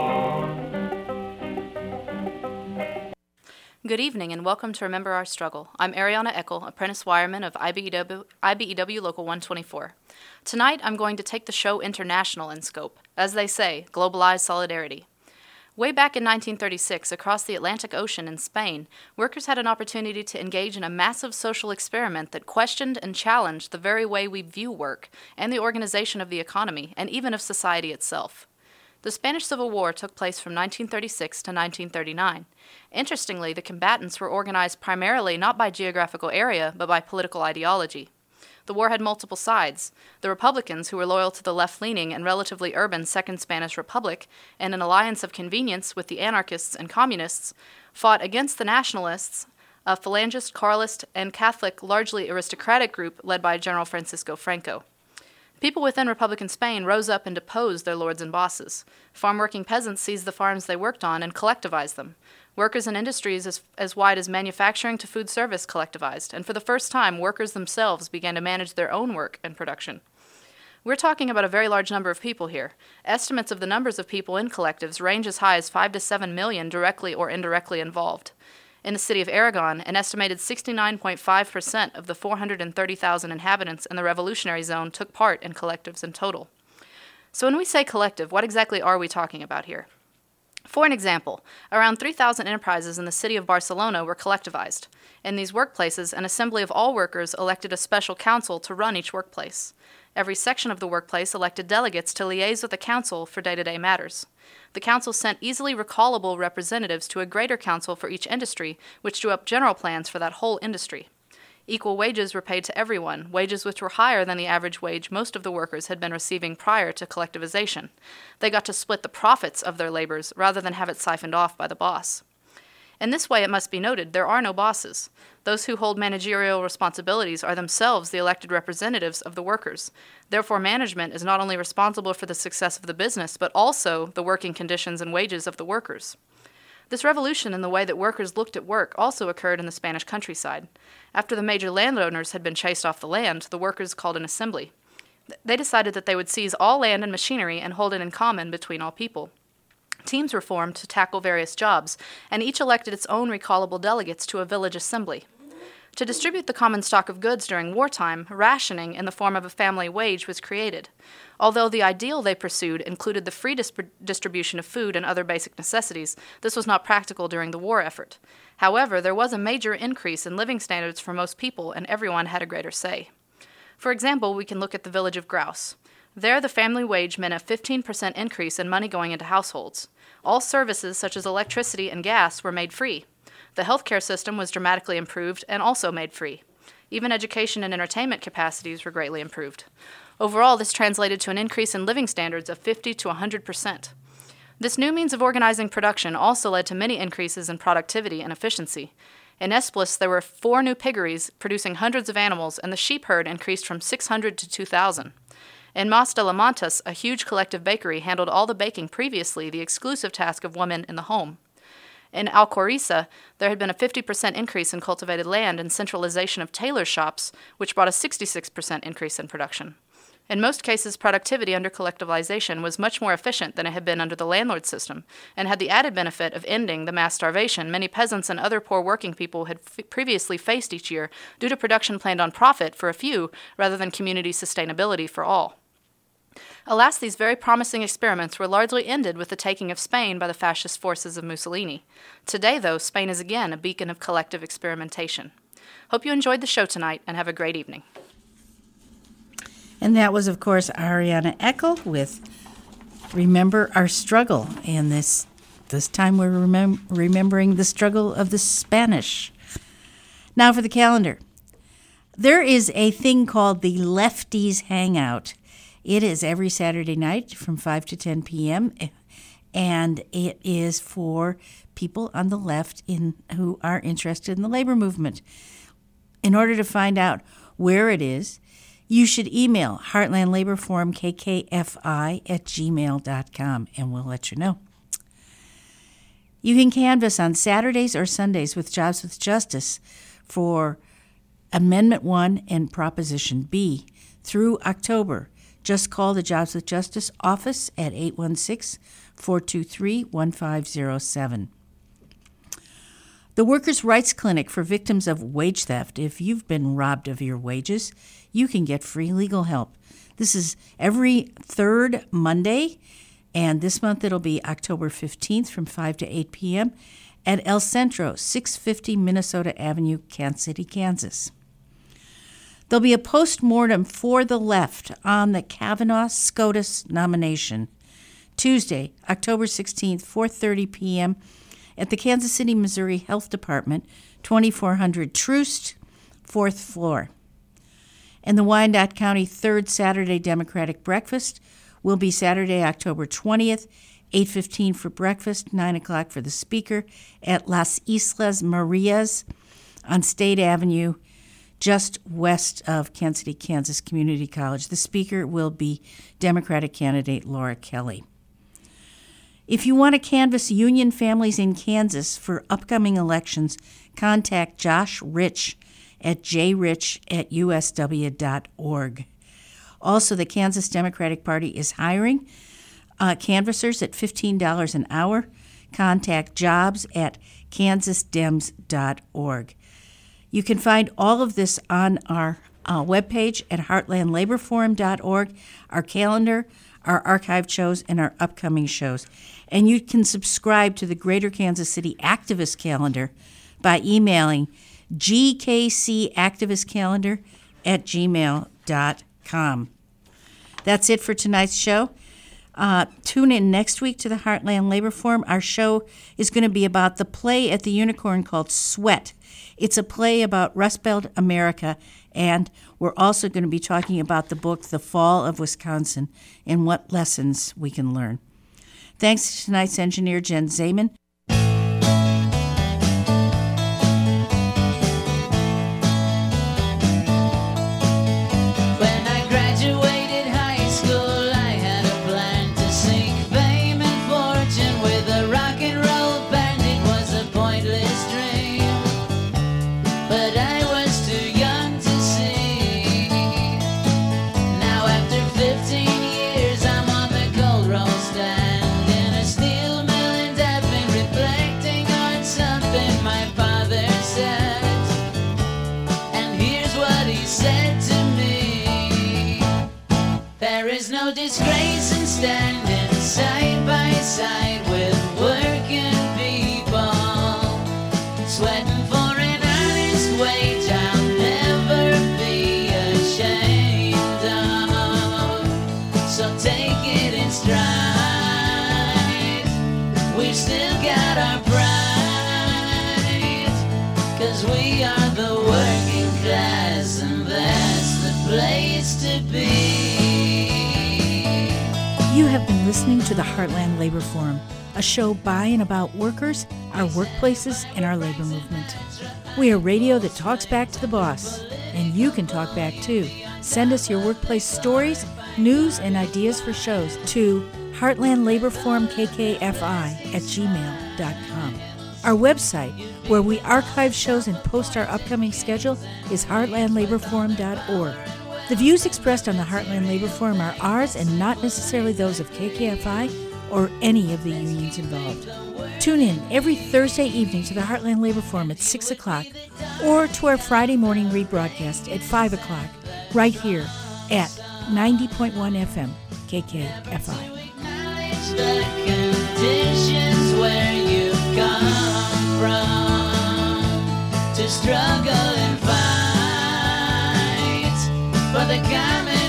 Speaker 2: Good evening and welcome to Remember Our Struggle. I'm Ariana Eckel, apprentice wireman of I B E W, I B E W Local one twenty-four. Tonight I'm going to take the show international in scope. As they say, globalized solidarity. Way back in nineteen thirty-six, across the Atlantic Ocean in Spain, workers had an opportunity to engage in a massive social experiment that questioned and challenged the very way we view work and the organization of the economy and even of society itself. The Spanish Civil War took place from nineteen thirty-six to nineteen thirty-nine. Interestingly, the combatants were organized primarily not by geographical area, but by political ideology. The war had multiple sides. The Republicans, who were loyal to the left-leaning and relatively urban Second Spanish Republic, and an alliance of convenience with the anarchists and communists, fought against the nationalists, a Falangist, Carlist, and Catholic, largely aristocratic group led by General Francisco Franco. People within Republican Spain rose up and deposed their lords and bosses. Farm-working peasants seized the farms they worked on and collectivized them. Workers in industries as, as wide as manufacturing to food service collectivized, and for the first time, workers themselves began to manage their own work and production. We're talking about a very large number of people here. Estimates of the numbers of people in collectives range as high as five to seven million directly or indirectly involved. In the city of Aragon, an estimated sixty-nine point five percent of the four hundred thirty thousand inhabitants in the revolutionary zone took part in collectives in total. So when we say collective, what exactly are we talking about here? For an example, around three thousand enterprises in the city of Barcelona were collectivized. In these workplaces, an assembly of all workers elected a special council to run each workplace. Every section of the workplace elected delegates to liaise with the council for day-to-day matters. The council sent easily recallable representatives to a greater council for each industry, which drew up general plans for that whole industry. Equal wages were paid to everyone, wages which were higher than the average wage most of the workers had been receiving prior to collectivization. They got to split the profits of their labors rather than have it siphoned off by the boss. In this way, it must be noted, there are no bosses. Those who hold managerial responsibilities are themselves the elected representatives of the workers. Therefore, management is not only responsible for the success of the business, but also the working conditions and wages of the workers. This revolution in the way that workers looked at work also occurred in the Spanish countryside. After the major landowners had been chased off the land, the workers called an assembly. They decided that they would seize all land and machinery and hold it in common between all people. Teams were formed to tackle various jobs, and each elected its own recallable delegates to a village assembly. To distribute the common stock of goods during wartime, rationing in the form of a family wage was created. Although the ideal they pursued included the free dis- distribution of food and other basic necessities, this was not practical during the war effort. However, there was a major increase in living standards for most people, and everyone had a greater say. For example, we can look at the village of Grouse. There, the family wage meant a fifteen percent increase in money going into households. All services, such as electricity and gas, were made free. The healthcare system was dramatically improved and also made free. Even education and entertainment capacities were greatly improved. Overall, this translated to an increase in living standards of fifty to one hundred percent. This new means of organizing production also led to many increases in productivity and efficiency. In Esplis, there were four new piggeries producing hundreds of animals, and the sheep herd increased from six hundred to two thousand. In Mas de la Montas, a huge collective bakery handled all the baking previously the exclusive task of women in the home. In Alcoriza, there had been a fifty percent increase in cultivated land and centralization of tailor shops, which brought a sixty-six percent increase in production. In most cases, productivity under collectivization was much more efficient than it had been under the landlord system, and had the added benefit of ending the mass starvation many peasants and other poor working people had f- previously faced each year due to production planned on profit for a few rather than community sustainability for all. Alas, these very promising experiments were largely ended with the taking of Spain by the fascist forces of Mussolini. Today, though, Spain is again a beacon of collective experimentation. Hope you enjoyed the show tonight, and have a great evening.
Speaker 1: And that was, of course, Ariana Eckel with Remember Our Struggle. And this this time we're remem- remembering the struggle of the Spanish. Now for the calendar. There is a thing called the Lefties Hangout. It is every Saturday night from five to ten p.m., and it is for people on the left in who are interested in the labor movement. In order to find out where it is, you should email Heartland Labor Forum K K F I at gmail dot com, and we'll let you know. You can canvass on Saturdays or Sundays with Jobs with Justice for Amendment one and Proposition B through October. Just call the Jobs with Justice office at eight one six, four two three, one five zero seven. The Workers' Rights Clinic for victims of wage theft. If you've been robbed of your wages, you can get free legal help. This is every third Monday, and this month it'll be October fifteenth from five to eight p.m. at El Centro, six fifty Minnesota Avenue, Kansas City, Kansas. There'll be a post-mortem for the left on the Kavanaugh-Scotus nomination, Tuesday, October sixteenth, four thirty p.m. at the Kansas City, Missouri Health Department, twenty-four hundred Troost, fourth floor. And the Wyandotte County Third Saturday Democratic Breakfast will be Saturday, October twentieth, eight fifteen for breakfast, nine o'clock for the speaker at Las Islas Marias on State Avenue, just west of Kansas City, Kansas Community College. The speaker will be Democratic candidate Laura Kelly. If you want to canvass union families in Kansas for upcoming elections, contact Josh Rich at j rich at u s w dot org. Also, the Kansas Democratic Party is hiring uh, canvassers at fifteen dollars an hour. Contact jobs at kansas dems dot org. You can find all of this on our uh, webpage at heartland labor forum dot org, our calendar, our archived shows, and our upcoming shows. And you can subscribe to the Greater Kansas City Activist Calendar by emailing g k c activist calendar at gmail dot com. That's it for tonight's show. Uh, tune in next week to the Heartland Labor Forum. Our show is going to be about the play at the Unicorn called Sweat. It's a play about Rust Belt America, and we're also going to be talking about the book The Fall of Wisconsin and what lessons we can learn. Thanks to tonight's engineer, Jen Zayman.
Speaker 13: No disgrace in standing side by side with working people, sweating for an honest wage I'll never be ashamed of. So take it in stride, we've still got our pride, 'cause we are the working class and that's the place to be.
Speaker 1: You have been listening to the Heartland Labor Forum, a show by and about workers, our workplaces, and our labor movement. We are radio that talks back to the boss, and you can talk back too. Send us your workplace stories, news, and ideas for shows to Heartland Labor Forum K K F I at gmail dot com. Our website, where we archive shows and post our upcoming schedule, is heartland labor forum dot org. The views expressed on the Heartland Labor Forum are ours and not necessarily those of K K F I or any of the unions involved. Tune in every Thursday evening to the Heartland Labor Forum at six o'clock or to our Friday morning rebroadcast at five o'clock right here at ninety point one F M K K F I.
Speaker 13: The conditions where you've come from to struggle and fight for the common